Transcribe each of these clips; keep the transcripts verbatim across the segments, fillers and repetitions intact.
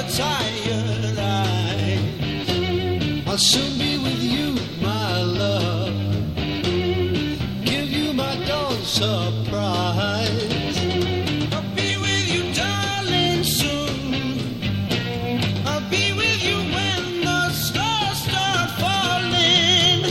tired eyes. I'll soon be with you, my love. Give you my dawn surprise. I'll be with you, darling, soon. I'll be with you when the stars start falling.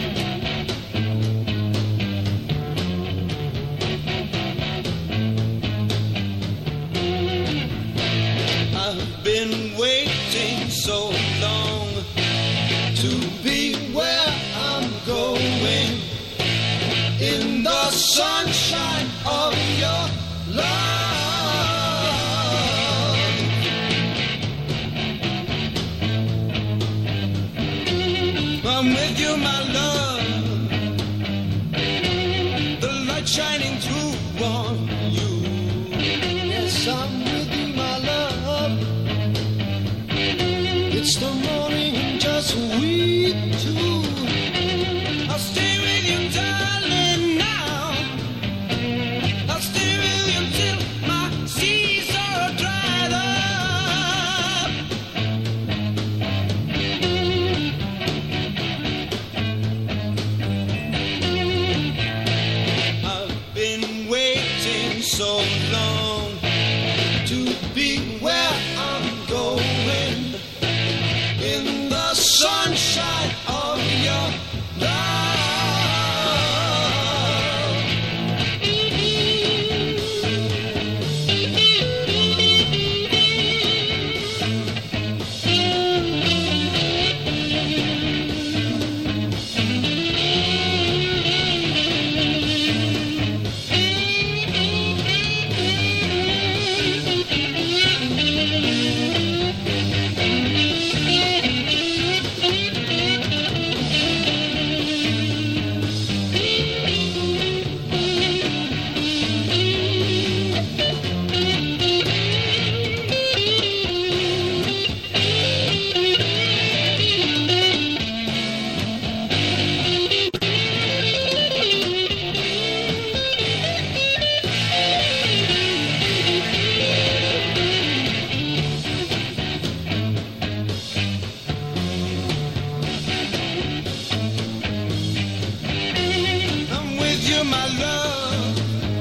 I've been waiting so long to be where I'm going, in the sunshine of your love. I'm with you, my love, the light shining through on you. Yes, I'm with you, my love. It's the morning and just we two. I'll stay with you, darling, now. I'll stay with you till my seas are dried up. I've been waiting so long to be where I'm going, in the sunshine of your love. I'm with you, my love,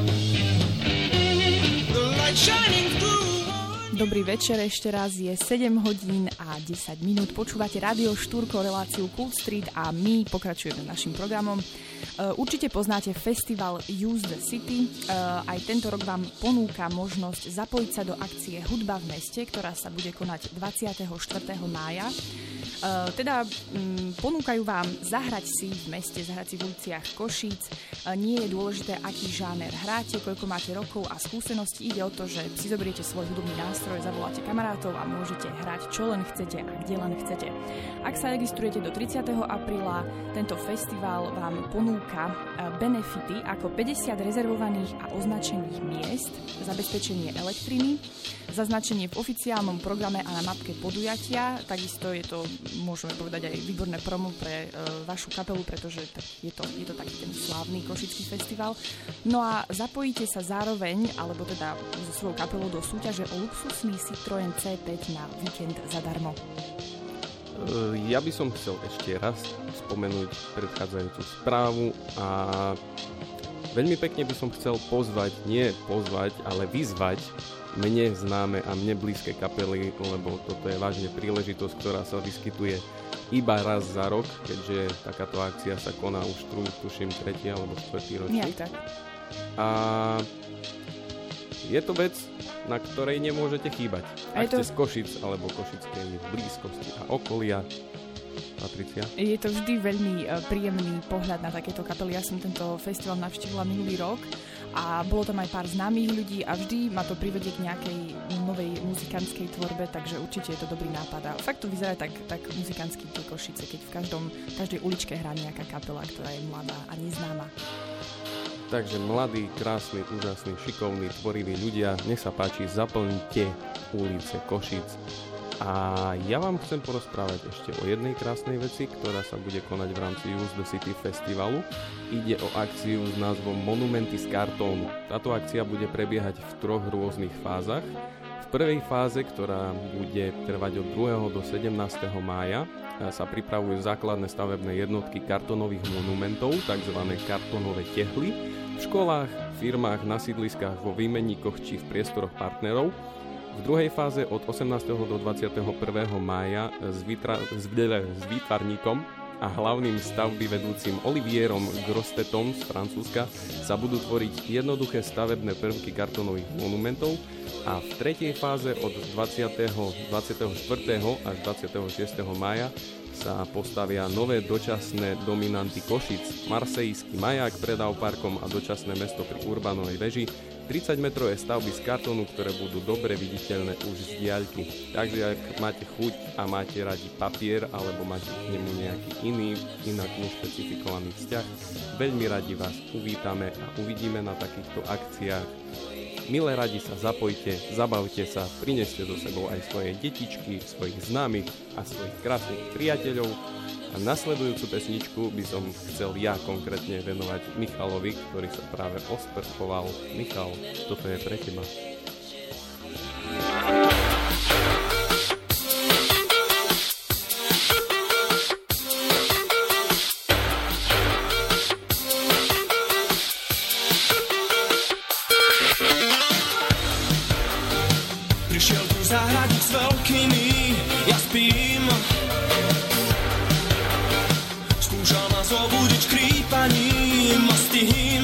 the light shining through on. Dobrý večer, ešte raz je sedem hodín a desať minút. Počúvate Rádio Štúrko, reláciu Kult Street a my pokračujeme našim programom. Uh, určite poznáte festival Use the City. Uh, aj tento rok vám ponúka možnosť zapojiť sa do akcie Hudba v meste, ktorá sa bude konať dvadsiateho štvrtého mája. Uh, teda um, ponúkajú vám zahrať si v meste, zahrať si v uliciach Košíc. Uh, nie je dôležité, aký žáner hráte, koľko máte rokov a skúseností. Ide o to, že si zoberiete svoj hudobný nástroj, zavoláte kamarátov a môžete hrať čo len chcete a kde len chcete. Ak sa registrujete do tridsiateho apríla, tento festival vám ponúka uh, benefity ako päťdesiat rezervovaných a označených miest, zabezpečenie elektriny, zaznačenie v oficiálnom programe a na mapke podujatia. Takisto je to, môžeme povedať, aj výborné promo pre uh, vašu kapelu, pretože je to, je to taký ten slávny košický festival. No a zapojíte sa zároveň, alebo teda so svojou kapelou do súťaže o luxusný Citroën cé päť na víkend zadarmo. Ja by som chcel ešte raz spomenúť predchádzajúcu správu a veľmi pekne by som chcel pozvať, nie pozvať, ale vyzvať mne známe a mne blízke kapely, lebo toto je vážne príležitosť, ktorá sa vyskytuje iba raz za rok, keďže takáto akcia sa koná už tu, tuším, tretí alebo štvrtý ročník. Nie, tak. A je to vec, na ktorej nemôžete chýbať. Ak to... ste z Košic alebo Košickej blízkosti a okolia. Patricia? Je to vždy veľmi uh, príjemný pohľad na takéto kapely. Ja som tento festival navštívila minulý rok a bolo tam aj pár známych ľudí a vždy ma to privedie k nejakej novej muzikantskej tvorbe, takže určite je to dobrý nápad. A fakt to vyzerá tak, tak muzikantsky tie Košice, keď v každom, každej uličke hrá nejaká kapela, ktorá je mladá a neznáma. Takže mladí, krásni, úžasní, šikovní, tvoriví ľudia, nech sa páči, zaplňte ulice Košíc. A ja vám chcem porozprávať ešte o jednej krásnej veci, ktorá sa bude konať v rámci Use the City festivalu. Ide o akciu s názvom Monumenty z kartónu. Táto akcia bude prebiehať v troch rôznych fázach. V V prvej fáze, ktorá bude trvať od druhého do sedemnásteho mája, sa pripravujú základné stavebné jednotky kartónových monumentov, tzv. Kartónové tehly, v školách, firmách, na sídliskách, vo výmenníkoch či v priestoroch partnerov. V druhej fáze od osemnásteho do dvadsiateho prvého mája s, výtra, s, s výtvarníkom a hlavným stavby vedúcim Olivierom Grostetom z Francúzska sa budú tvoriť jednoduché stavebné prvky kartónových monumentov a v tretej fáze od dvadsiateho dvadsiateho štvrtého až dvadsiateho šiesteho mája sa postavia nové dočasné dominanty Košic, marsejský maják pred Auparkom a dočasné mesto pri Urbanovej veži, tridsaťmetrové stavby z kartónu, ktoré budú dobre viditeľné už z diaľky. Takže ak máte chuť a máte radi papier alebo máte k nemu nejaký iný, inak nešpecifikovaný vzťah, veľmi radi vás uvítame a uvidíme na takýchto akciách. Milé radi sa zapojte, zabavte sa, prineste so sebou aj svoje detičky, svojich známych a svojich krásnych priateľov. A nasledujúcu pesničku by som chcel ja konkrétne venovať Michalovi, ktorý sa práve osprchoval. Michal, toto je pre teba. Prišiel tu záhradník s veľkými, ja spím. Skúšal ma zobudiť škrípaním a s tým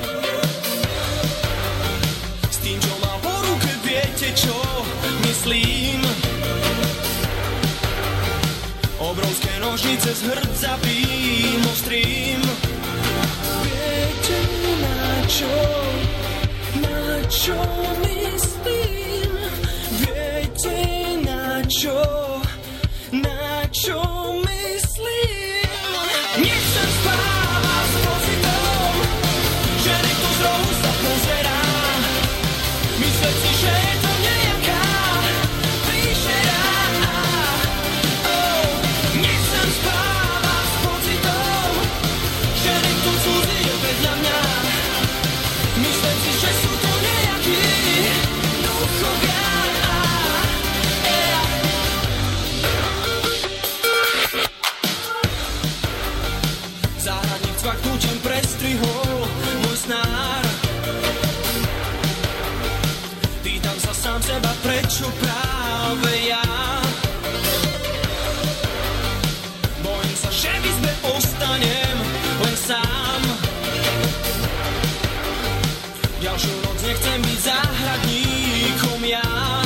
S tým, čo mal po ruke, viete čo myslím. Obrovské nožnice s hrdzavým ostrým. Viete na čo, na čo myslím. Viete na čo, na čo myslím. Nechcem spávať s pocitom, že niekto z rohu sa pozerá. Myslieť si, že je to nejaká príšera. Oh, nechcem spávať s pocitom, že niekto cudzí je vedľa mňa. Myslieť si, že sú to nejakí duchovia. Záhradník cvaknutím prestrihol môj snár. Pýtam sa sám seba, prečo práve ja. Bojím sa, že v izbe ostanem len sám. Ďalšiu noc nechcem byť záhradníkom ja.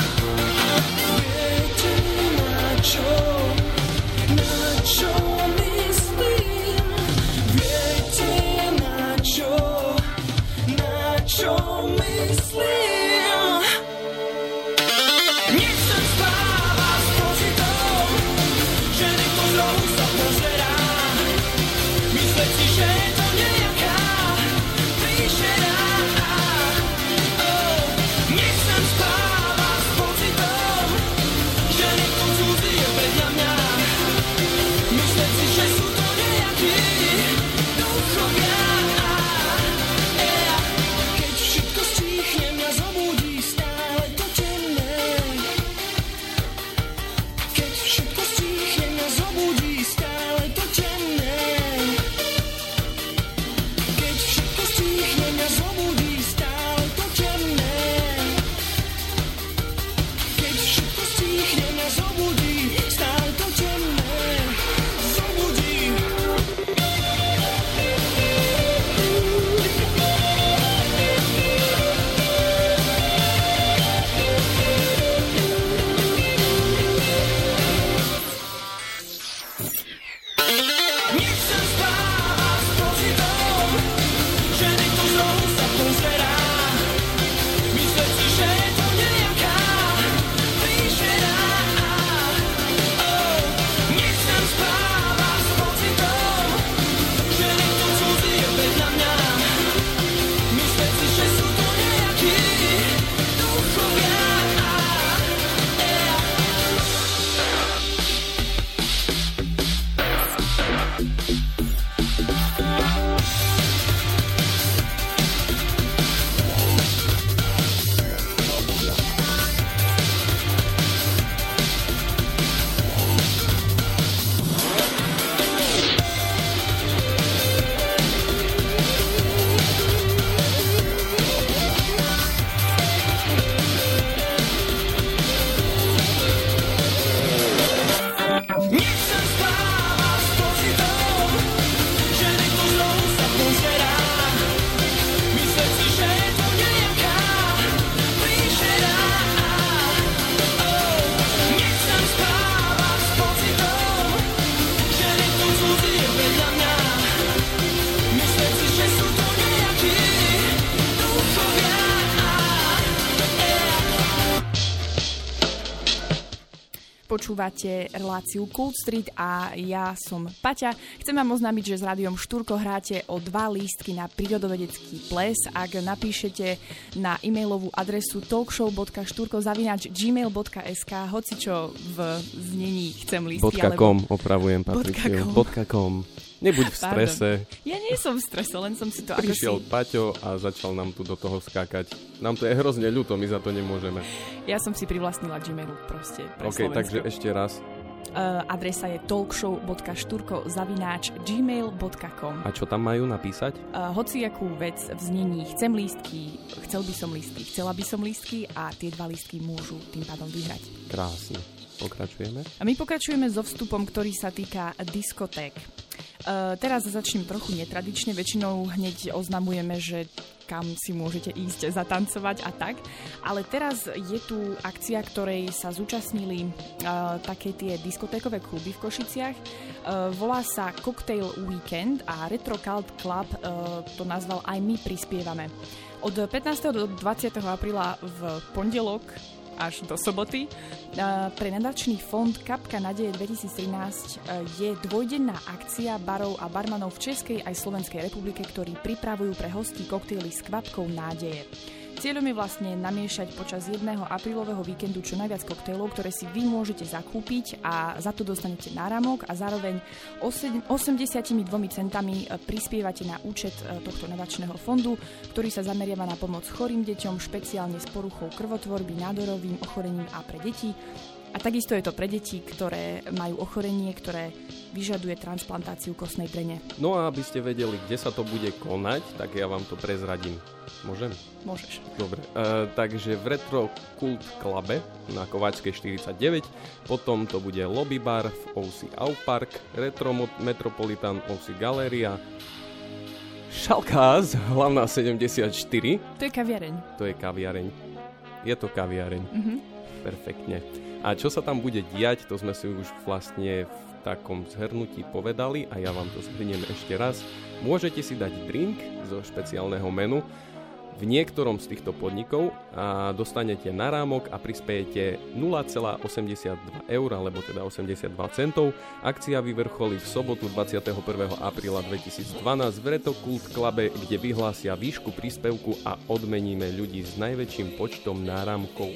Viete na čo, na čo myslím. Viete na čo, na čo myslím. Nechcem spávať s pocitom, že niekto z rohu sa pozerá. Myslieť si, že je to nejaká príšera. Oh, nechcem spávať s pocitom, že niekto cudzí je vedľa mňa. Myslieť si, že sú to nejakí duchovia. Keď všetko stíchne, mňa zobrazí počúvate reláciu Cold Street a ja som Paťa. Chcem vám oznámiť, že s rádiom Štúrko hráte o dva lístky na prírodovedecký ples. Ak napíšete na e-mailovú adresu talkshow bodka štúrko zavináč gmail bodka es ká hocičo v znení chcem lístky. Bodka alebo... com, opravujem Patriciu. Bodka com. Nebuď v strese. Pardon. Ja nie som v strese, len som si to Prišiel ako si... Paťo a začal nám tu do toho skákať. Nám to je hrozne ľúto, my za to nemôžeme. Ja som si privlastnila Gmailu proste pre OK, Slovensko. takže ešte raz. Uh, adresa je talkshow bodka štúrko zavináč gmail bodka com. A čo tam majú napísať? Uh, hociakú vec v znení chcem lístky, chcel by som lístky, chcela by som lístky a tie dva lístky môžu tým pádom vyhrať. Krásne. Pokračujeme. A my pokračujeme so vstupom, ktorý sa týka diskoték. Uh, teraz začnem trochu netradične, väčšinou hneď oznamujeme, že kam si môžete ísť zatancovať a tak. Ale teraz je tu akcia, ktorej sa zúčastnili uh, také tie diskotékové kluby v Košiciach. Uh, volá sa Cocktail Weekend a Retro Cult Club uh, to nazval Aj my prispievame. Od pätnásteho do dvadsiateho apríla v pondelok až do soboty. Pre nadačný fond Kapka nádeje dvetisíctrinásť je dvojdenná akcia barov a barmanov v Českej aj Slovenskej republike, ktorí pripravujú pre hostí koktejly s kvapkou nádeje. Cieľom je vlastne namiešať počas jedného aprílového víkendu čo najviac koktejlov, ktoré si vy môžete zakúpiť a za to dostanete náramok a zároveň osemdesiatdva centami prispievate na účet tohto nadačného fondu, ktorý sa zameriava na pomoc chorým deťom, špeciálne s poruchou krvotvorby, nádorovým ochorením a pre deti. A takisto je to pre deti, ktoré majú ochorenie, ktoré vyžaduje transplantáciu kostnej drene. No a aby ste vedeli, kde sa to bude konať, tak ja vám to prezradím. Môžem? Môžeš. Dobre, e, takže v Retro Cult Clube na Kováčskej štyridsaťdeväť, potom to bude Lobby Bar v ó cé Au Park, Retro Metropolitan ó cé Galéria, Šalkáz, hlavná sedemdesiatštyri. To je kaviareň. To je kaviareň. Je to kaviareň. Mhm. Perfektne. A čo sa tam bude diať, to sme si už vlastne v takom zhrnutí povedali a ja vám to zhrniem ešte raz. Môžete si dať drink zo špeciálneho menu v niektorom z týchto podnikov a dostanete narámok a prispiejete nula celá osemdesiatdva eur, alebo teda osemdesiatdva centov. Akcia vyvrcholí v sobotu dvadsiateho prvého apríla dvetisícdvanásť v Retro Cult Clube, kde vyhlásia výšku príspevku a odmeníme ľudí s najväčším počtom náramkov.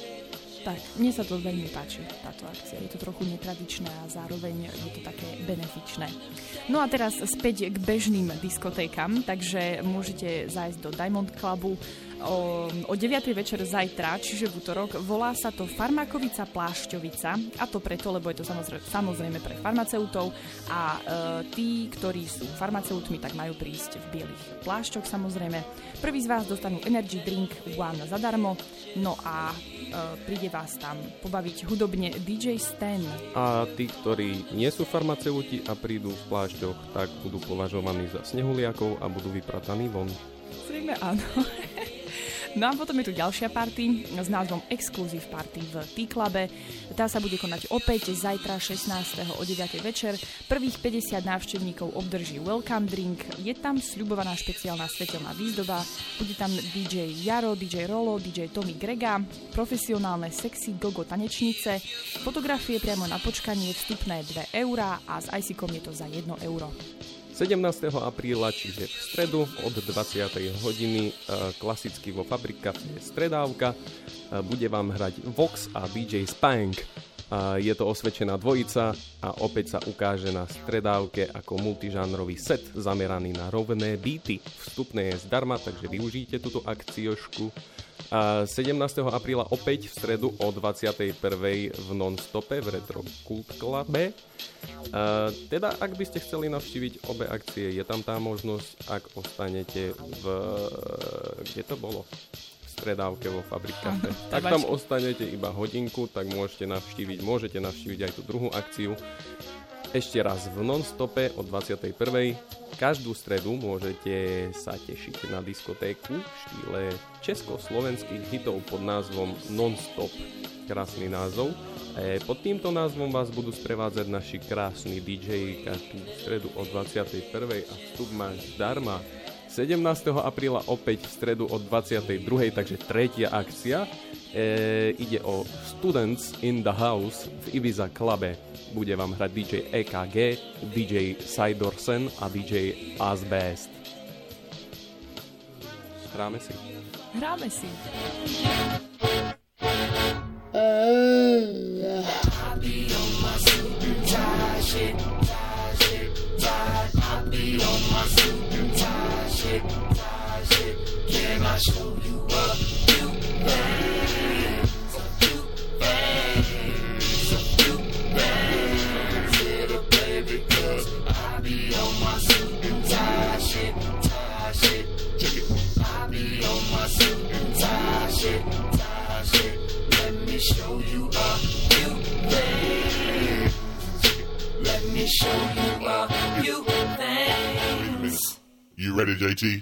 Tak, mne sa to veľmi páči, táto akcia. Je to trochu netradičné a zároveň je to také benefičné. No a teraz späť k bežným diskotékam, takže môžete zájsť do Diamond Clubu o, o deviatej večer zajtra, čiže v útorok. Volá sa to Farmakovica Plášťovica a to preto, lebo je to samozrejme, samozrejme pre farmaceutov a e, tí, ktorí sú farmaceutmi, tak majú prísť v bielých plášťoch samozrejme. Prvý z vás dostanú energy drink one zadarmo, no a e, príde vás tam pobaviť hudobne dý džej Stan. A tí, ktorí nie sú farmaceuti a prídu v plášťoch, tak budú považovaní za snehuliakov a budú vyprataní von. Zrejme áno. No a potom je tu ďalšia party s názvom Exclusive Party v T-Clube. Tá sa bude konať opäť zajtra šestnásteho o deviatej večer. Prvých päťdesiat návštevníkov obdrží welcome drink. Je tam sľubovaná špeciálna svetelná výzdoba. Bude tam dý džej Jaro, dý džej Rolo, dý džej Tommy Grega, profesionálne sexy gogo tanečnice, fotografie priamo na počkanie, vstupné dve eurá a s ajsikom je to za jedno euro. sedemnásteho apríla, čiže v stredu od dvadsiatej hodiny, klasicky vo Fabrik Café Stredávka, bude vám hrať Vox a dý džej Spank. Je to osvedčená dvojica a opäť sa ukáže na Stredávke ako multižánrový set zameraný na rovné beaty. Vstupné je zdarma, takže využijte túto akciošku. sedemnásteho apríla opäť v stredu o dvadsiatej prvej v Non-Stope v Retro Cult Clube. Uh, teda, ak by ste chceli navštíviť obe akcie, je tam tá možnosť, ak ostanete v... Kde to bolo? V Stredávke vo Fabrik Café. Ak tam ostanete iba hodinku, tak môžete navštíviť, môžete navštíviť aj tú druhú akciu. Ešte raz v Non-Stope o dvadsiatej prvej Každú stredu môžete sa tešiť na diskotéku v štýle československých hitov pod názvom Non-Stop. Krásny názov. E, pod týmto názvom vás budú sprevádzať naši krásni dí džeji každú stredu o dvadsiatej prvej a vstup máš zdarma. sedemnásteho apríla opäť v stredu o dvadsiatej druhej, takže tretia akcia. E, ide o Students in the House v Ibiza Clube. Bude vám hrať dý džej é ká gé, dý džej Sidorsen a dý džej Asbest. Hráme si. Hráme si. Can I show you a few things? A few things, a few things. Little baby, cause I be on my suit and tie shit, tie shit. Check it. I be on my suit and tie shit, tie shit. Let me show you a few things. Let me show you a few things. You ready, J T?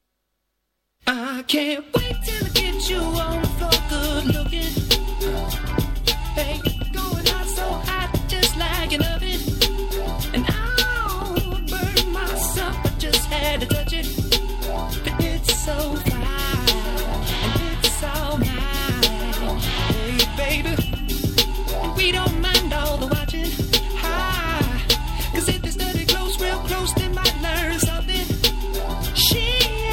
I can't wait till I get you on the floor, good looking. Hey, going hot, so hot, just like an oven. And I'll burn myself, I just had to touch it. But it's so fine, and it's all mine. Hey, baby, we don't mind all the watching. Hi, cause if they study close, real close, they might learn something. She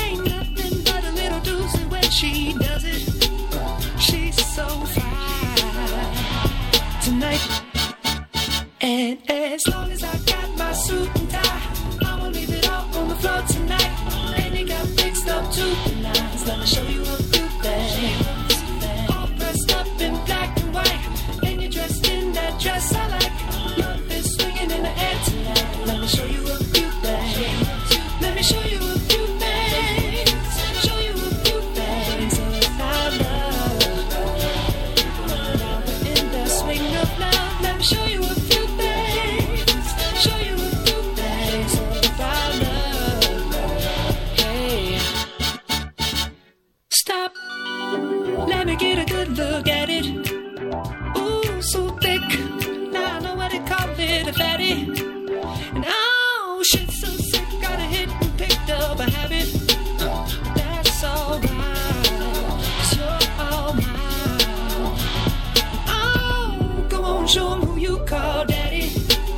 she does it, she's so fine tonight. And as long as I got my suit and tie, I'ma leave it all on the floor tonight. And you got fixed up to the nines. Let me show you a few things. All dressed up in black and white, and you're dressed in that dress I like. Love is swinging in the air tonight. Let me show you a few things. Let me show you a few things. Show you a few things, show you a few things about love. Hey, stop, let me get a good look at it. Ooh, so thick, now I know what they call it, a fatty. And oh, shit, so sick, got a hit and picked up a habit. That's alright, 'cause you're all mine. Oh, go on, show 'em who you call daddy.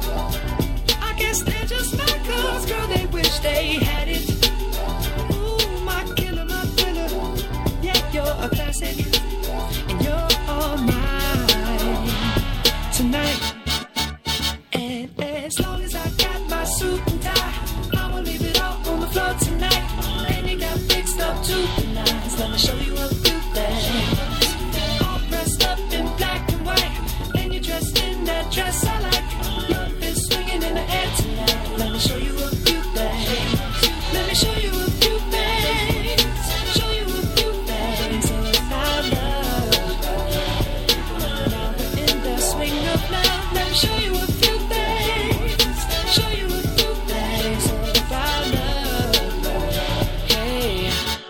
I guess they're just like us, girl, they wish they had it. Ooh, my killer, my thriller. Yeah, you're a classic, and you're all mine tonight. And as long as I got my suit and tie, I'ma leave it all on the floor tonight. And you got fixed up to the nines. Let me show you a few things. All dressed up in black and white, and you're dressed in that dress I like. Love is swinging in the air tonight. Let me show you a few things. Let me show you a few things. Show you a few things about love. Now we're in the swing of love. Let me show you a few things. Show you a few things about love. Hey,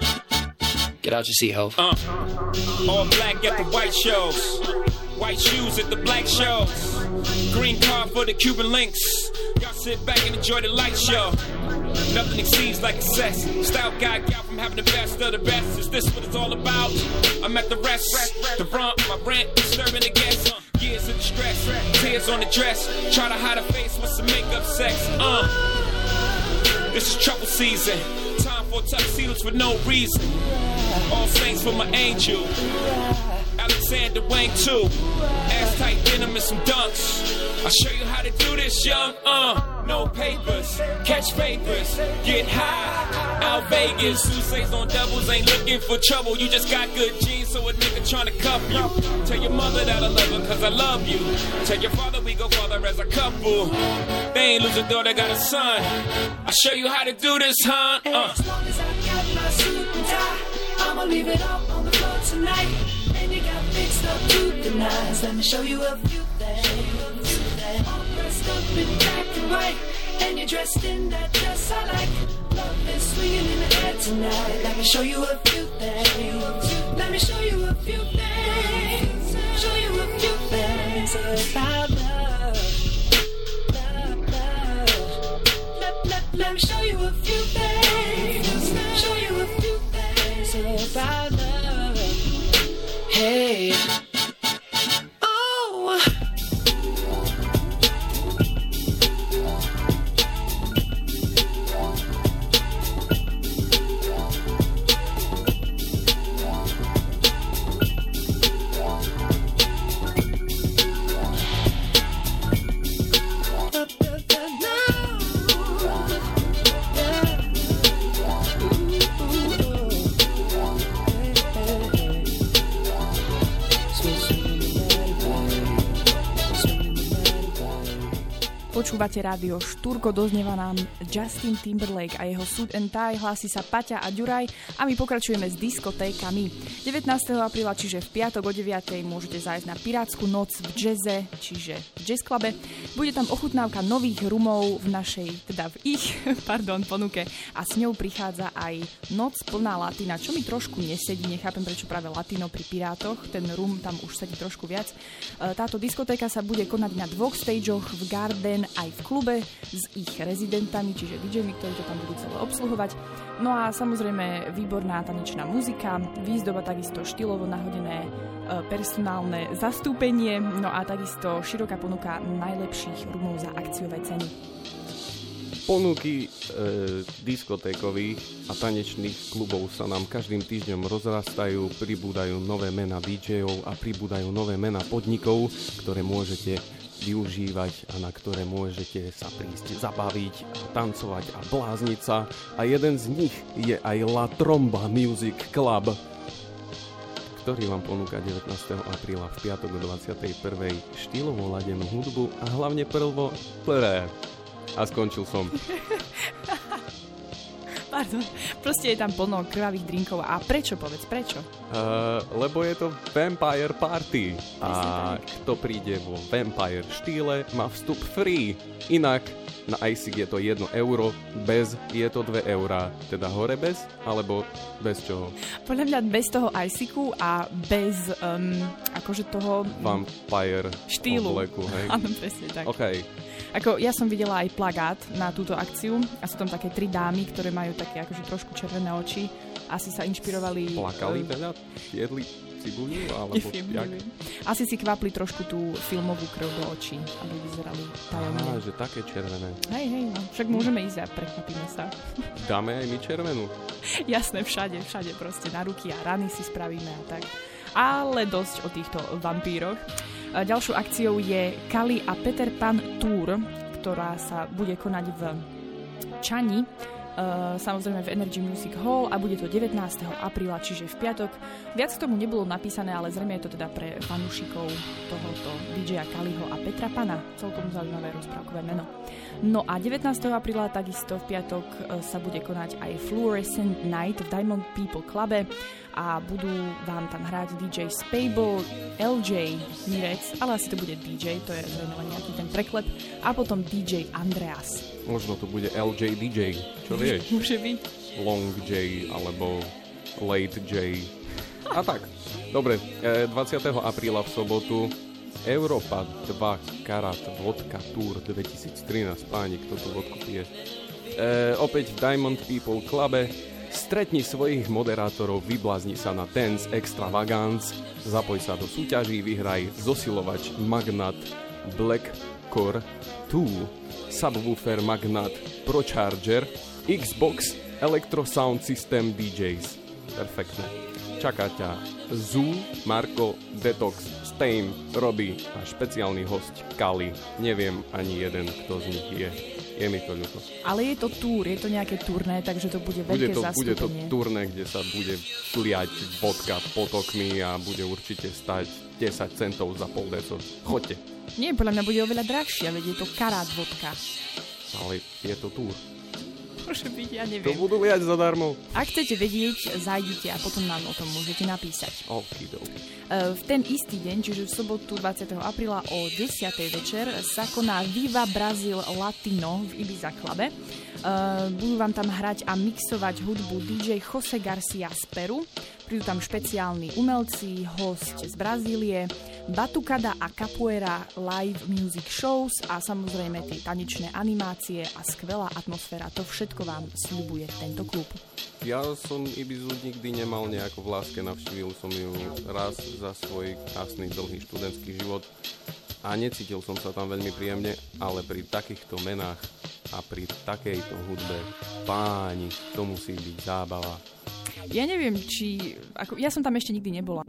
get out your seat, ho. Uh, all black at the white shows. White shoes at the black shows. Green card for the Cuban links. Y'all sit back and enjoy the light show. Nothing exceeds like excess. Style guy, gal from having the best of the best. Is this what it's all about? I'm at the rest. The front, my rent, disturbing the guests. Uh, years of distress, tears on the dress. Try to hide a face with some makeup sex. Uh, this is trouble season. Time for tuxedos for no reason. All saints for my angel. Alexander Wang too. Ass tight denim and some dunks. I'll show you how to do this, young. Uh, no papers, catch papers, get high. Out Vegas, Sousa's on doubles, ain't looking for trouble. You just got good genes, so a nigga tryna cuff you. Tell your mother that I love her, cause I love you. Tell your father we go father as a couple. They ain't lose a daughter, got a son. I'll show you how to do this, huh? Uh. as long as I got my suit and tie, I'ma leave it all on the floor tonight. And you got fixed up to the nines. Let me show you a few things. All dressed up in black and white, and you're dressed in that dress I like. Love is swinging in the air tonight. Let me show you a few things. Let me show you a few things. Show you a few things about love. Love, love. Let, let, let me show you a few things. Show you a few things about love. Hey. Oh. Počúvate rádio Štúrko, doznieva nám Justin Timberlake a jeho Suit and Tie, hlási sa Paťa a Ďuraj a my pokračujeme s diskotékami. devätnásteho apríla, čiže v piatok o deviatej môžete zájsť na Pirátsku noc v jazze, čiže v jazz clube. Bude tam ochutnávka nových rumov v našej, teda v ich, pardon, ponuke a s ňou prichádza aj noc plná latina, čo mi trošku nesedí, nechápem prečo práve latino pri Pirátoch, ten rum tam už sedí trošku viac. Táto diskotéka sa bude konať na dvoch stageoch v Garden aj v klube s ich rezidentami, čiže dí džejmi, ktorí to tam budú celé obsluhovať. No a samozrejme výborná tanečná muzika, výzdoba takisto štýlovo nahodené personálne zastúpenie, no a takisto široká ponuka najlepších rumov za akciové ceny. Ponuky e, diskotékových a tanečných klubov sa nám každým týždňom rozrastajú, pribúdajú nové mená dí džejov a pribúdajú nové mená podnikov, ktoré môžete využívať a na ktoré môžete sa prísť zabaviť a tancovať a blázniť sa. A jeden z nich je aj La Tromba Music Club, ktorý vám ponúka devätnásteho apríla v piatok o dvadsiatej prvej štýlovo ladenú hudbu a hlavne prvo prvé. A skončil som. Pardon, proste je tam plno krvavých drinkov. A prečo, povedz, prečo? Uh, lebo je to Vampire Party. A kto príde vo Vampire štýle, má vstup free. Inak na ISIG je to jedno euro, bez je to dve eurá. Teda hore bez, alebo bez čoho? Podľa mňa bez toho ISIGu a bez um, akože toho Vampire štýlu. Obleku, hej? Áno, presne tak. Okay. Ako ja som videla aj plagát na túto akciu a sú tam také tri dámy, ktoré majú také akože trošku červené oči. Asi sa inšpirovali... Plakali teda? Jedli cibuľu? Alebo neviem, jak? neviem. Asi si kvapli trošku tú filmovú krv do očí, aby vyzerali tajomne. Á, že také červené. Hej, hej, no. Však môžeme ísť a prekvapíme sa. Dáme aj my červenú? Jasné, všade, všade proste na ruky a rany si spravíme a tak. Ale dosť o týchto vampíroch. Ďalšou akciou je Kali a Peter Pan Tour, ktorá sa bude konať v Čani, Uh, samozrejme v Energy Music Hall a bude to devätnásteho apríla, čiže v piatok. Viac k tomu nebolo napísané, ale zrejme je to teda pre fanúšikov tohoto dí džeja Kaliho a Petra Pana. Celkom zaujímavé rozprávkové meno. No a devätnásteho apríla takisto v piatok uh, sa bude konať aj Fluorescent Night v Diamond People Clube a budú vám tam hrať dí džej Spable, el džej Mirec, ale asi to bude dí džej, to je zrejme len nejaký ten preklep, a potom dí džej Andreas. Možno to bude el džej dí džej, čo vieš? Môže byť. Long J alebo Late J. A tak, dobre, dvadsiateho apríla v sobotu Európa dva Karat Vodka Tour dvetisíctrinásť, páni, kto tu vodku pije. E, opäť v Diamond People Clube. Stretni svojich moderátorov, vyblázni sa na Dance Extravagance, zapoj sa do súťaží, vyhraj zosilovač Magnat Blackcore dva, subwoofer Magnat Pro Charger, Xbox Electro Sound System dí džejs. Perfektné. Čaká ťa Zoo, Marko, Detox, Stame, Roby a špeciálny host Kali. Neviem ani jeden, kto z nich je. Je mi to ľúto. Ale je to túr, je to nejaké turné, takže to bude veľké bude to, zastúpenie. Bude to turné, kde sa bude fliať vodka potokmi a bude určite stať desať centov za pol deco. Choďte. Nie, podľa mňa bude oveľa drahšia, veď je to karát vodka. Ale je to túr. Môže byť, ja neviem. To budú liať zadarmo. Ak chcete vedieť, zajdite a potom nám o tom môžete napísať. Okidoki. V ten istý deň, čiže v sobotu dvadsiateho apríla o desiatej večer sa koná Viva Brazil Latino v Ibiza Clube. Budú vám tam hrať a mixovať hudbu dí džej Jose Garcia z Peru, prídu tam špeciálni umelci, hosť z Brazílie, Batucada a Capoeira live music shows a samozrejme tie tanečné animácie a skvelá atmosféra. To všetko vám sľubuje tento klub. Ja som Ibizu nikdy nemal nejako v láske, navštívil som ju raz za svoj krásny dlhý študentský život a necítil som sa tam veľmi príjemne, ale pri takýchto menách a pri takejto hudbe, páni, to musí byť zábava. Ja neviem, či... Ako, ja som tam ešte nikdy nebola.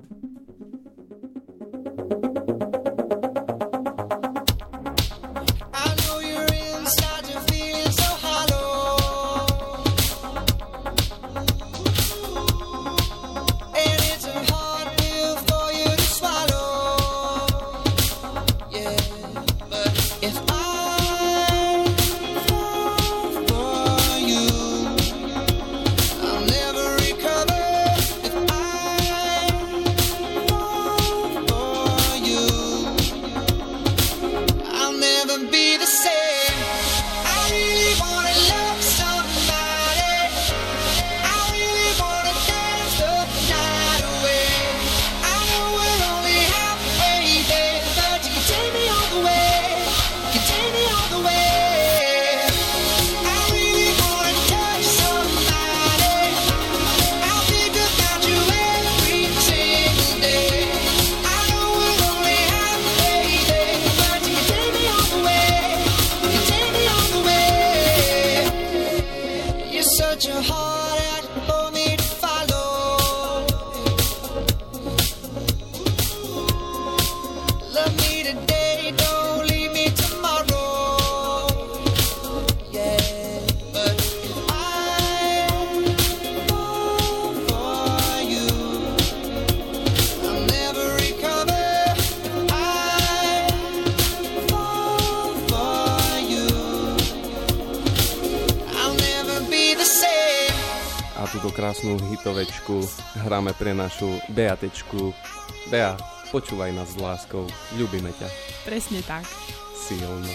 Krásnu hitovečku hráme pre našu Beatečku. Bea, počúvaj nás s láskou, ľúbime ťa. Presne tak. Silno.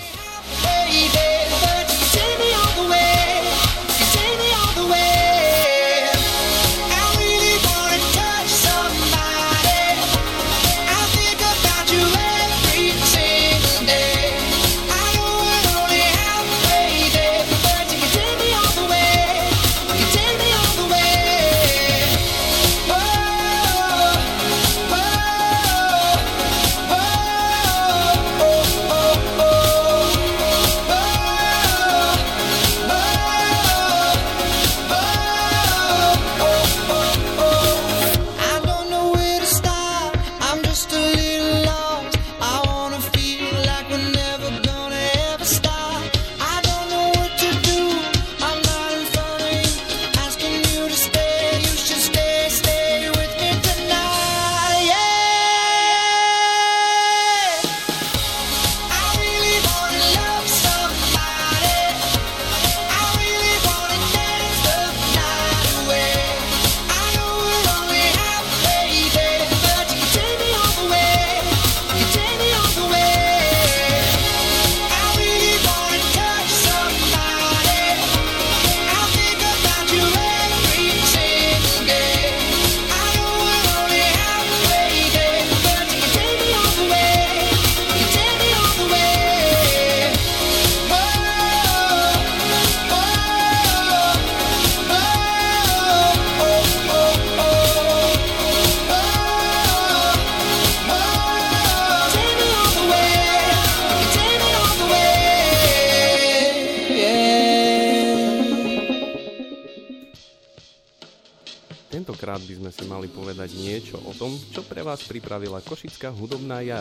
Tentokrát by sme si mali povedať niečo o tom, čo pre vás pripravila Košická hudobná jar.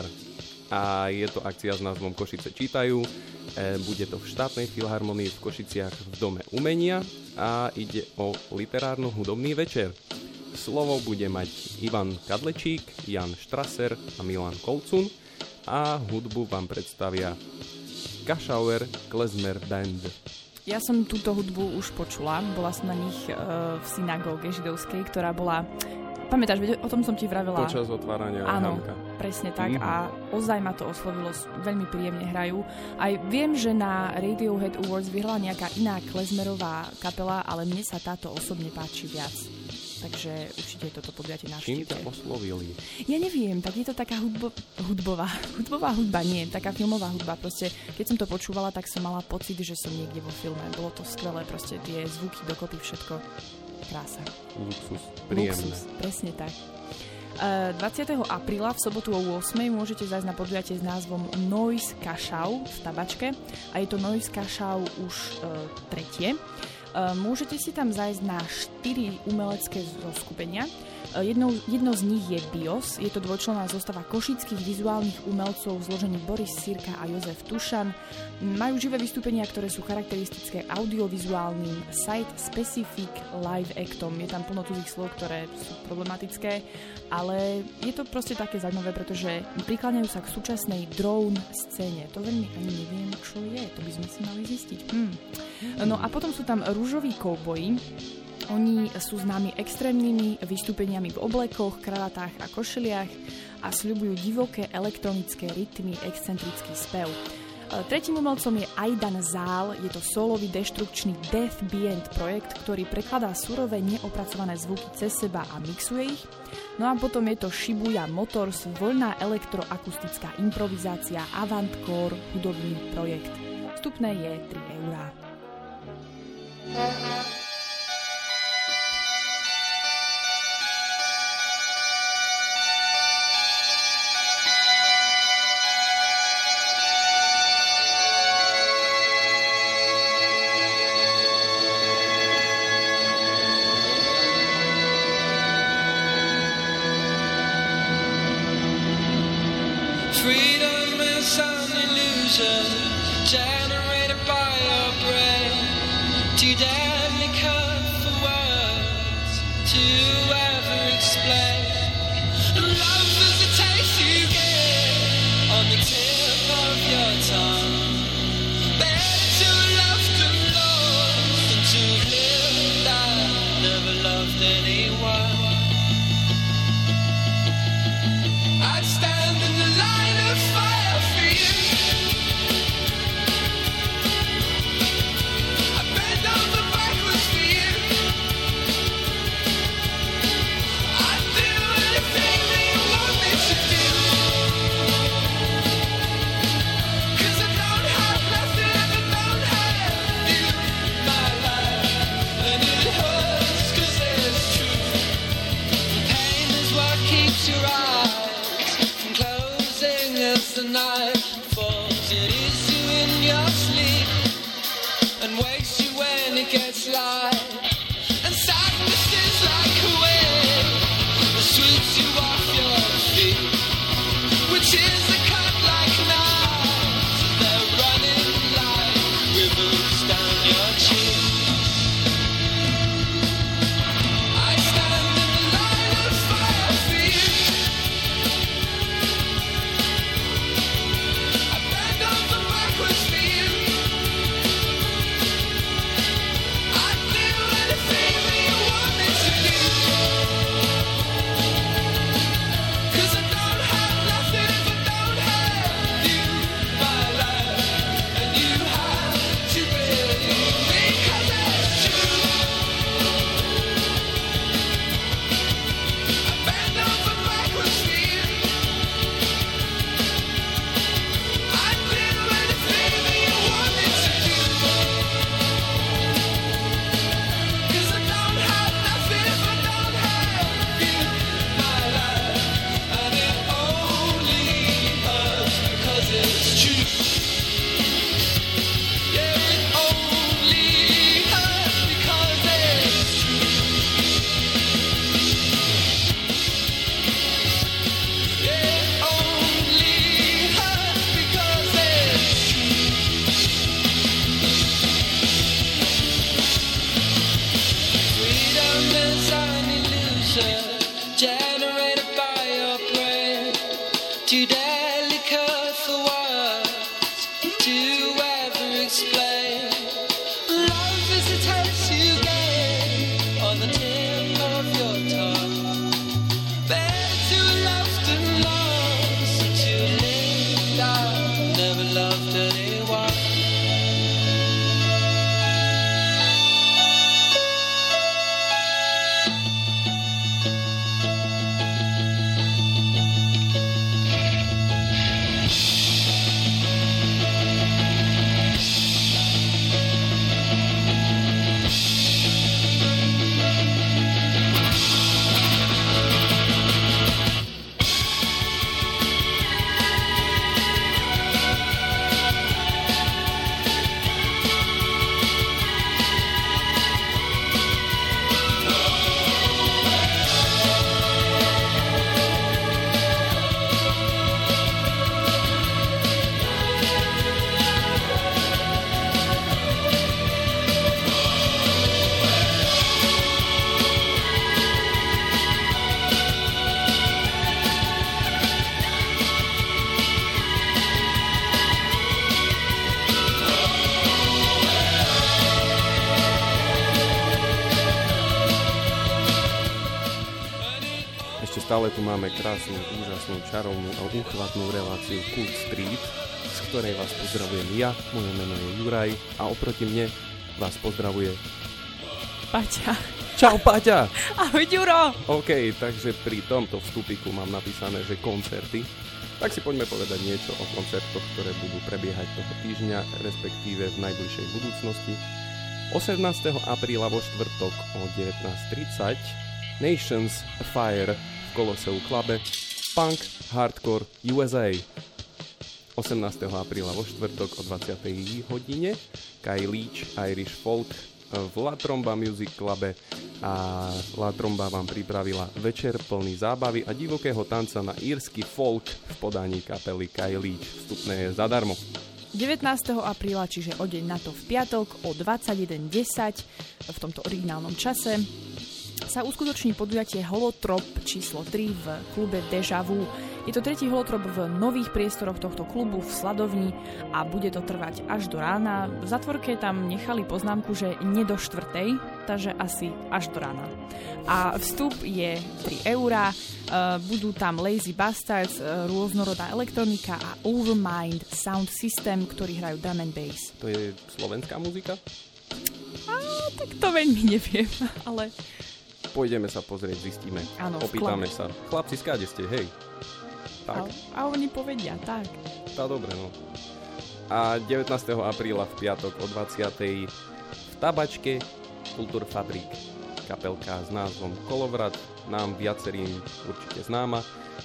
A je to akcia s názvom Košice čítajú. E, bude to v štátnej filharmonii v Košiciach v Dome umenia a ide o literárno-hudobný večer. Slovo bude mať Ivan Kadlečík, Jan Štraser a Milan Kolcun a hudbu vám predstavia Kašauer Klezmer Band. Ja som túto hudbu už počula, bola som na nich uh, v synagóge židovskej, ktorá bola, pamätáš, o tom som ti vravela? Počas otvárania. Áno, Hanka. presne tak Mm-hmm. a ozaj ma to oslovilo, veľmi príjemne hrajú. Aj viem, že na Radiohead Awards vyhrala nejaká iná klezmerová kapela, ale mne sa táto osobne páči viac. takže určite toto podujatie Čím navštívte. ťa oslovili? Ja neviem, tak je to taká hudbo, hudbová, hudbová hudba, nie, taká filmová hudba, proste keď som to počúvala, tak som mala pocit, že som niekde vo filme, bolo to skvelé, proste tie zvuky dokopy, všetko, krása. Luxus, príjemné. Luxus, presne tak. dvadsiateho apríla v sobotu o ôsmej môžete zájsť na podujatie s názvom Noise Kašau v Tabačke a je to Noise Kašau už e, tretie. E, môžete si tam zájsť na štyri umelecké zoskupenia. E, jednou, jedno z nich je BIOS, je to dvojčlenná zostava košických vizuálnych umelcov v zložení Boris Sirka a Jozef Tušan. Majú živé vystúpenia, ktoré sú charakteristické audiovizuálnym site-specific live actom. Je tam plno cudzích slov, ktoré sú problematické, ale je to proste také zaujímavé, pretože prikláňajú sa k súčasnej drone scéne. To veľmi ani neviem, čo je, to by sme si mali zistiť. Hm. No a potom sú tam rúžoví kouboji. Oni sú známi extrémnymi vystúpeniami v oblekoch, kravatách a košeliach a sľubujú divoké elektronické rytmy, excentrický spev. Tretím umelcom je Aidan Zál, je to solový deštrukčný death ambient projekt, ktorý prekladá surové neopracované zvuky cez seba a mixuje ich. No a potom je to Shibuya Motors, voľná elektroakustická improvizácia avant-core hudobný projekt. Vstupné je tri eurá. Freedom is an illusion generated by your brain. Too delicate for words to ever explain. Love is a taste you get on the tip of your tongue. Better to love than lost than to live that never loved anyone. I'd stand in the line of fire for you. I bend over backwards for you. I'd do anything that you want me to do. 'Cause I don't have nothing if I don't have you, my life. And it hurts 'cause it's true. Pain is what keeps your eyes from closing as the night falls. It is you in your sleep and wakes you when it gets light. And sadness is like a wave that sweeps you off your feet, which is a cut like knives. They're running like rivers down your cheek. I stand in the line of fire for you. I bend over backwards for you. I'd do anything that you want me to do. 'Cause I don't have nothing if I don't have you, my life. And you have to believe me 'cause it's true. I bend over backwards for you. I'd do anything that you want me to do. 'Cause I don't have nothing if I don't have you, my life. And it only hurts because it's true. Yeah, it only hurts because it's true. Yeah, it only hurts because it's true. Freedom is an illusion generated by your brain. Too delicate for words to ever explain. Love is a taste you get on the tip of your tongue. Better to love than lost than to live that never loved anyone. stále tu máme krásnu, úžasnú, čarovnú a úchvatnú reláciu Kult Street, z ktorej vás pozdravujem ja, moje meno je Juraj a oproti mne vás pozdravuje Paťa. Čau Paťa! Ahoj Ďuro! OK, takže pri tomto vstupiku mám napísané, že koncerty. Tak si poďme povedať niečo o koncertoch, ktoré budú prebiehať toho týždňa, respektíve v najbližšej budúcnosti. osemnásteho apríla vo štvrtok o devätnásť tridsať Nations Fire v Colosseum Clube, Punk Hardcore U S A. osemnásteho apríla vo štvrtok o dvadsiatej hodine Kyle Leach Irish Folk v La Tromba Music Clube a La Tromba vám pripravila večer plný zábavy a divokého tanca na írsky folk v podaní kapely Kyle Leach. Vstupné je zadarmo. devätnásteho apríla, čiže o deň na to v piatok o dvadsaťjeden desať v tomto originálnom čase sa uskutoční podujatie Holotrop číslo tri v klube Deja Vu. Je to tretí holotrop v nových priestoroch tohto klubu v Sladovni a bude to trvať až do rána. V zatvorke tam nechali poznámku, že nie do štvrtej, takže asi až do rána. A vstup je tri eurá, budú tam Lazy Bastards, rôznorodá elektronika a Overmind Sound System, ktorí hrajú drum and bass. To je slovenská muzika? A, tak to veľmi neviem, ale... Pôjdeme sa pozrieť, zistíme. Áno, opýtame sa. Chlapci, skáde ste, hej? Tak. A, a oni povedia, tak. Tá dobre, no. A devätnásteho apríla v piatok o dvadsiatej v Tabačke Kulturfabrik. Kapelka s názvom Kolovrat, nám viacerým určite známa.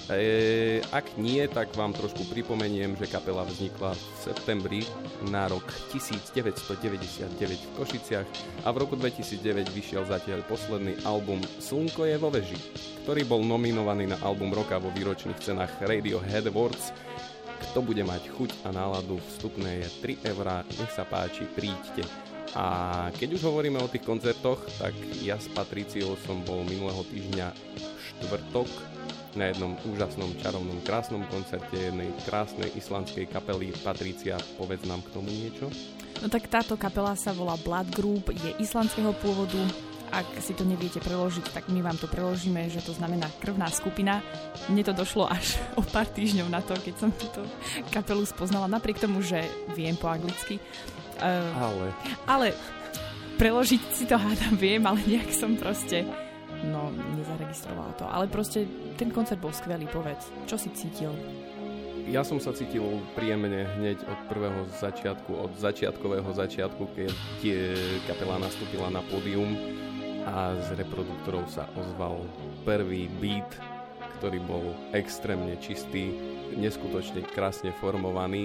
E, ak nie, tak vám trošku pripomeniem, že kapela vznikla v septembri na rok devätnásťstodeväťdesiatdeväť v Košiciach a v roku dvetisícdeväť vyšiel zatiaľ posledný album Slnko je vo veži, ktorý bol nominovaný na album roka vo výročných cenách Radiohead Awards. Kto bude mať chuť a náladu, vstupné je tri eurá, nech sa páči, príďte. A keď už hovoríme o tých koncertoch, tak ja s Patriciou som bol minulého týždňa štvrtok na jednom úžasnom, čarovnom, krásnom koncerte jednej krásnej islandskej kapely. Patricia, povedz nám k tomu niečo? No tak táto kapela sa volá Blood Group, je islandského pôvodu. Ak si to neviete preložiť, tak my vám to preložíme, že to znamená krvná skupina. Mne to došlo až o pár týždňov na to, keď som túto kapelu spoznala, napriek tomu, že viem po anglicky. Uh, ale. Ale preložiť si to hádam viem, ale nejak som proste no, nezaregistrovala to. Ale proste ten koncert bol skvelý, povedz. Čo si cítil? Ja som sa cítil príjemne hneď od prvého začiatku, od začiatkového začiatku, keď kapela nastúpila na pódium a z reproduktorov sa ozval prvý beat, ktorý bol extrémne čistý, neskutočne krásne formovaný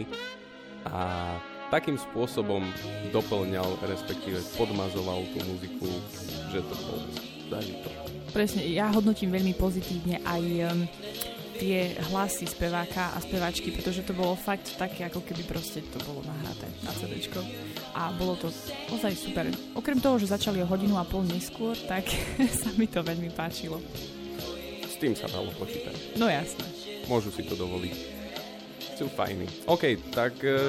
a takým spôsobom doplňal, respektíve podmazoval tú muziku, že to bol zážitok. Presne, ja hodnotím veľmi pozitívne aj um, tie hlasy speváka a speváčky, pretože to bolo fakt také, ako keby proste to bolo nahraté na CDčko. A bolo to ozaj super. Okrem toho, že začali o hodinu a pol neskôr, tak sa mi to veľmi páčilo. S tým sa dalo počítať. No jasné. Môžu si to dovoliť. Sú fajní. OK, tak e,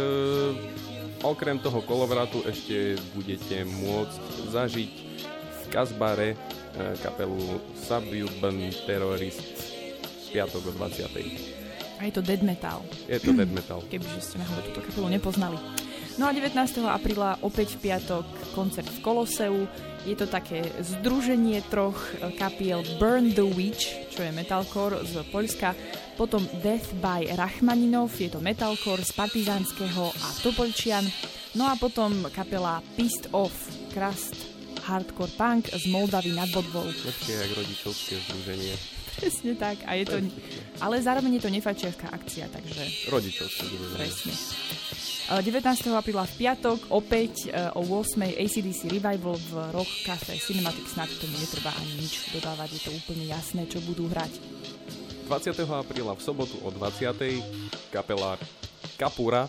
okrem toho kolovratu ešte budete môcť zažiť v Kazbare e, kapelu Suburban Terrorists v piatok o dvadsiatej. A je to dead metal. Je to dead metal. Kebyže ste náhodou túto kapelu nepoznali. No a devätnásteho apríla opäť v piatok koncert v Koloseu. Je to také združenie troch kapiel Burn the Witch, čo je metalcore z Poľska, potom Death by Rachmaninov, je to metalcore z Partizánskeho a Topolčian, no a potom kapela Pissed Off, Crust, hardcore punk z Moldavy nad Bodvou. Počkej, jak rodičovské združenie. Presne tak, a je to, ale zároveň je to nefajčiarská akcia, takže... Rodičovské združenie. Presne. devätnásteho apríla v piatok opäť o ôsmej á cé dé cé Revival v Rock Café Cinematic, snad tomu netreba ani nič dodávať, je to úplne jasné, čo budú hrať. dvadsiateho apríla v sobotu o dvadsiatej kapela Kapura.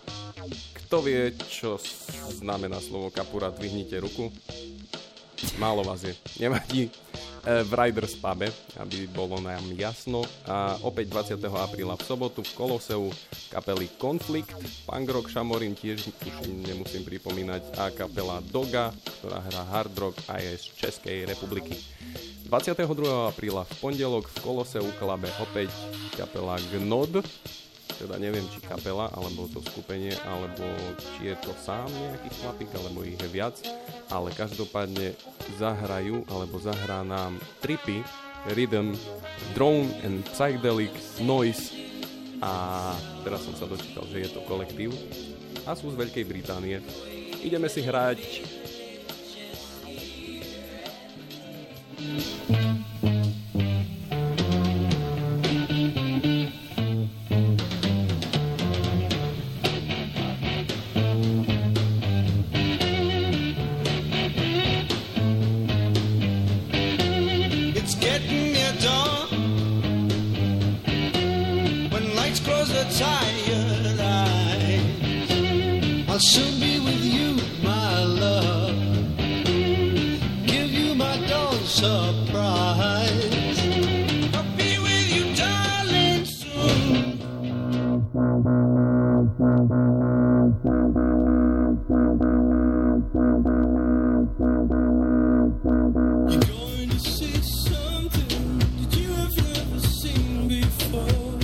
Kto vie, čo znamená slovo Kapura, dvihnite ruku. Málo vás je, nevadí. V Riders Pube, aby bolo nám jasno. A opäť dvadsiateho apríla v sobotu v Koloseu kapely Konflikt, punk rock Šamorín, tiež už nemusím pripomínať, a kapela Doga, ktorá hrá hard rock a je z Českej republiky. dvadsiateho druhého apríla v pondelok v Koloseu Klabe opäť kapela Gnod. Teda neviem, či kapela, alebo to skupenie, alebo či je to sám nejaký chlapík, alebo ich je viac. Ale každopádne zahrajú, alebo zahrá nám Trippy, Rhythm, Drone and Psychedelic Noise. A teraz som sa dočítal, že je to kolektív. A sú z Veľkej Británie. Ideme si hrať... I'll soon be with you, my love. Give you my dawn surprise. I'll be with you, darling, soon. You're going to see something that you have never seen before.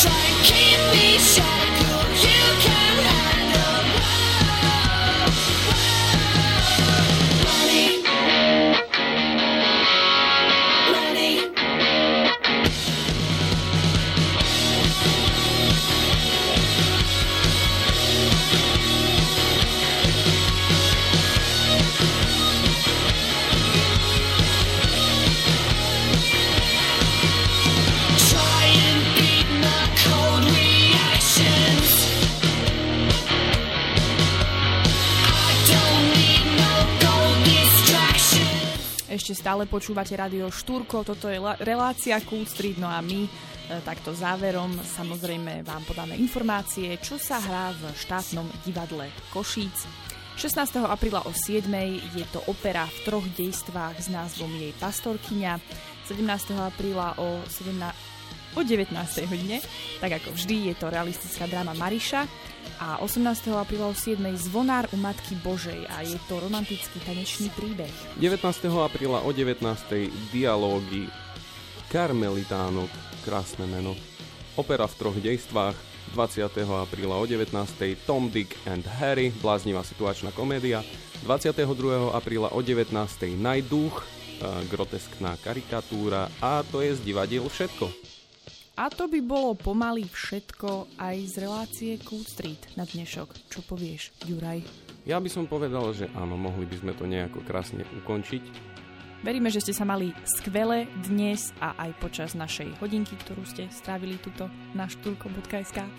Ešte stále počúvate Radio Štúrko, toto je la- relácia Cool Street, no a my e, takto záverom samozrejme vám podáme informácie, čo sa hrá v štátnom divadle Košíc. šestnásteho apríla o siedmej je to opera v troch dejstvách s názvom Jej pastorkyňa, sedemnásteho apríla o, sedemnástej, o devätnástej hodine, tak ako vždy je to realistická dráma Mariša, a osemnásteho apríla o siedmej Zvonár u Matky Božej a je to romantický tanečný príbeh. devätnásteho apríla o devätnástej Dialógy Karmelitánok, krásne meno. Opera v troch dejstvách. dvadsiateho apríla o devätnástej Tom, Dick and Harry, bláznivá situačná komédia. dvadsiateho druhého apríla o devätnástej Najduch, groteskná karikatúra, a to je z divadiel všetko. A to by bolo pomaly všetko aj z relácie Cool Street na dnešok. Čo povieš, Juraj? Ja by som povedal, že áno, mohli by sme to nejako krásne ukončiť. Veríme, že ste sa mali skvele dnes a aj počas našej hodinky, ktorú ste strávili tuto na štúrko bodka es ká.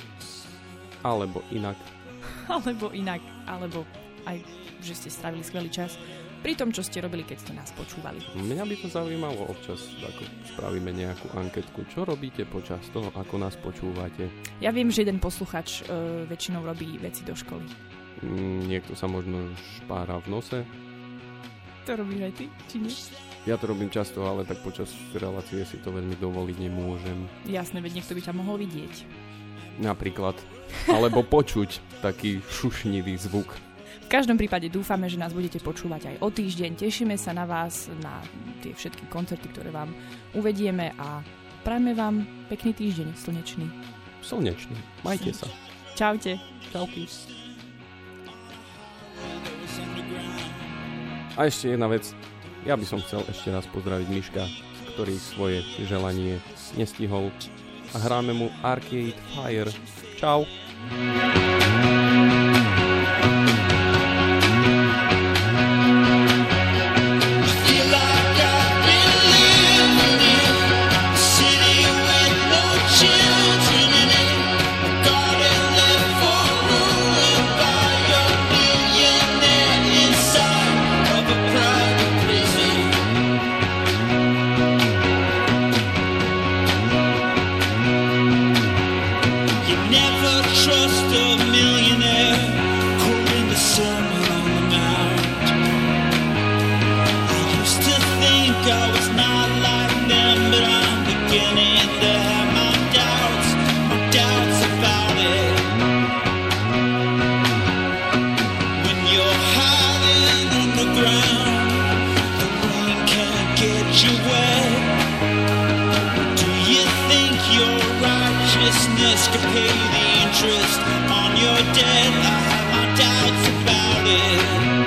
Alebo inak. Alebo inak, alebo aj, že ste strávili skvelý čas pri tom, čo ste robili, keď ste nás počúvali. Mňa by to zaujímalo občas, ako spravíme nejakú anketku. Čo robíte počas toho, ako nás počúvate? Ja viem, že jeden posluchač e, väčšinou robí veci do školy. Mm, niekto sa možno špára v nose. To robíš aj ty, či nie? Ja to robím často, ale tak počas relácie si to veľmi dovoliť nemôžem. Jasné, veď niekto by ťa mohol vidieť. Napríklad. Alebo počuť taký šušnivý zvuk. V každom prípade dúfame, že nás budete počúvať aj o týždeň. Tešíme sa na vás, na tie všetky koncerty, ktoré vám uvedieme a prajme vám pekný týždeň, slnečný. Slnečný. Majte sa. Čaute. Čauky. A ešte jedna vec. Ja by som chcel ešte raz pozdraviť Miška, ktorý svoje želanie nestihol. A hráme mu Arcade Fire. Čau. Could pay the interest on your debt. I have my doubts about it.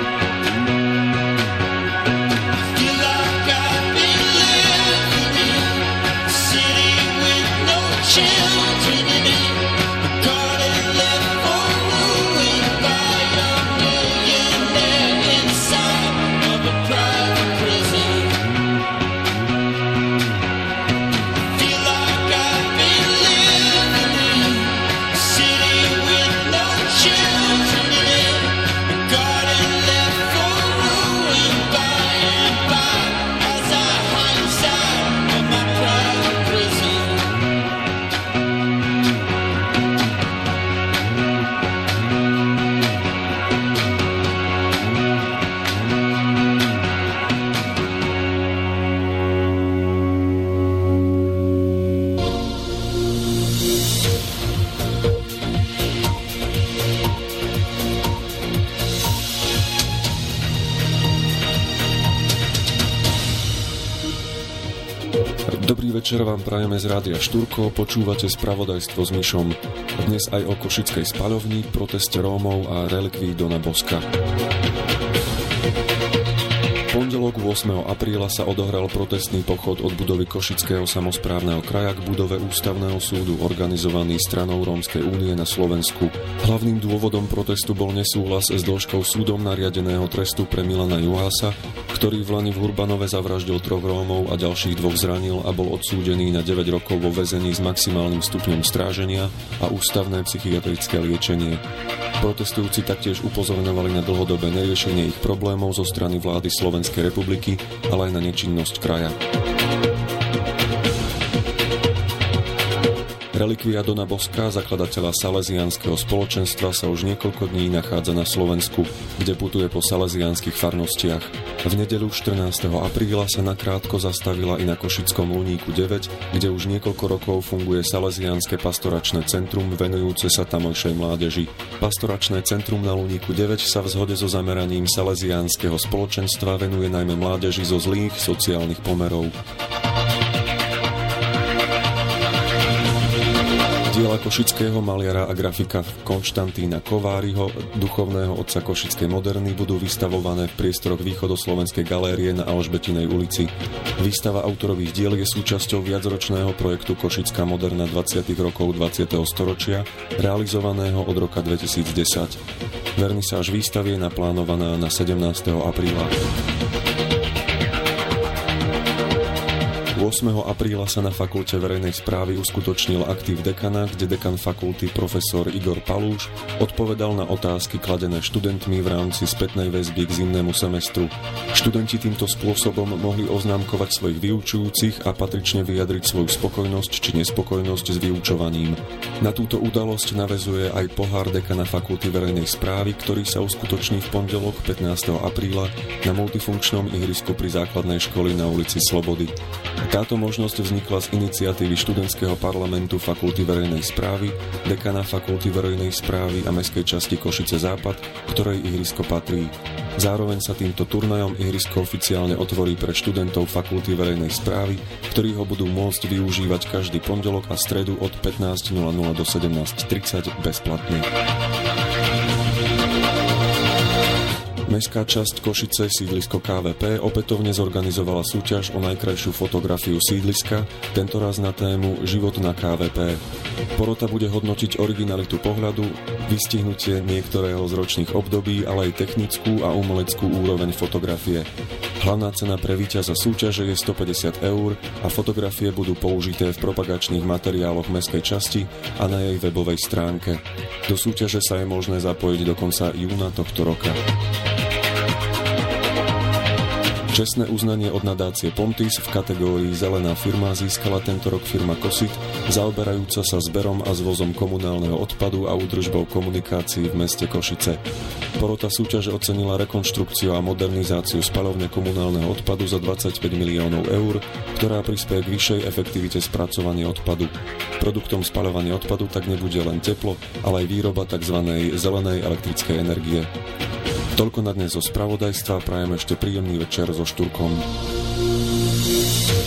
Feel like I've been living in a city with no children in it. A garden left for ruin by a millionaire inside of a private prison. Feel like I've been living in a city with no children. večer vám prajeme z Rádia Štúrko, počúvate spravodajstvo s Mišom. Dnes aj o košickej spaľovni, proteste Rómov a relikvii Dona Boska. V pondelok ôsmeho apríla sa odohral protestný pochod od budovy Košického samosprávneho kraja k budove Ústavného súdu organizovaný stranou Rómskej únie na Slovensku. Hlavným dôvodom protestu bol nesúhlas s dĺžkou súdom nariadeného trestu pre Milana Juhása, ktorý v lani v Hurbanove zavraždil troch Rómov a ďalších dvoch zranil a bol odsúdený na deväť rokov vo väzení s maximálnym stupňom stráženia a ústavné psychiatrické liečenie. Protestujúci taktiež upozorňovali na dlhodobé neriešenie ich problémov zo strany vlády Slovenskej republiky, ale aj na nečinnosť kraja. Relikvia Dona Boska, zakladateľa Salesiánskeho spoločenstva, sa už niekoľko dní nachádza na Slovensku, kde putuje po salesiánskych farnostiach. V nedeľu štrnásteho apríla sa nakrátko zastavila i na Košickom Luníku deväť, kde už niekoľko rokov funguje Salesiánske pastoračné centrum venujúce sa tamojšej mládeži. Pastoračné centrum na Luníku deväť sa v zhode so zameraním Salesiánskeho spoločenstva venuje najmä mládeži zo zlých sociálnych pomerov. Diela košického maliara a grafika Konštantína Kováriho, duchovného otca košickej moderny, budú vystavované v priestoroch Východoslovenskej galérie na Alžbetinej ulici. Výstava autorových diel je súčasťou viacročného projektu Košická moderna dvadsiatych rokov dvadsiateho storočia, realizovaného od roka dvetisícdesať. Vernisáž výstavy je naplánovaná na sedemnásteho apríla. ôsmeho apríla sa na Fakulte verejnej správy uskutočnil aktív dekana, kde dekan fakulty profesor Igor Palúš odpovedal na otázky kladené študentmi v rámci spätnej väzby k zimnému semestru. Študenti týmto spôsobom mohli oznámkovať svojich vyučujúcich a patrične vyjadriť svoju spokojnosť či nespokojnosť s vyučovaním. Na túto udalosť naväzuje aj pohár dekana Fakulty verejnej správy, ktorý sa uskutoční v pondelok pätnásteho apríla na multifunkčnom ihrisku pri základnej školy na ulici Slobody. Táto možnosť vznikla z iniciatívy študentského parlamentu Fakulty verejnej správy, dekana Fakulty verejnej správy a mestskej časti Košice Západ, ktorej ihrisko patrí. Zároveň sa týmto turnajom ihrisko oficiálne otvorí pre študentov Fakulty verejnej správy, ktorí ho budú môcť využívať každý pondelok a stredu od pätnásť nula nula do sedemnásť tridsať bezplatne. Mestská časť Košice, sídlisko ká vé pé, opätovne zorganizovala súťaž o najkrajšiu fotografiu sídliska, tentoraz na tému Život na ká vé pé. Porota bude hodnotiť originalitu pohľadu, vystihnutie niektorého z ročných období, ale aj technickú a umeleckú úroveň fotografie. Hlavná cena pre víťaza súťaže je stopäťdesiat eur a fotografie budú použité v propagačných materiáloch mestskej časti a na jej webovej stránke. Do súťaže sa je možné zapojiť do konca júna tohto roka. Čestné uznanie od nadácie Pontis v kategórii Zelená firma získala tento rok firma Kosit, zaoberajúca sa zberom a zvozom komunálneho odpadu a údržbou komunikácií v meste Košice. Porota súťaže ocenila rekonštrukciu a modernizáciu spaľovne komunálneho odpadu za dvadsaťpäť miliónov eur, ktorá prispieje k vyššej efektivite spracovania odpadu. Produktom spaľovania odpadu tak nebude len teplo, ale aj výroba tzv. Zelenej elektrickej energie. Toľko na dnes zo spravodajstva, prajem ešte príjemný večer so Štúrkom.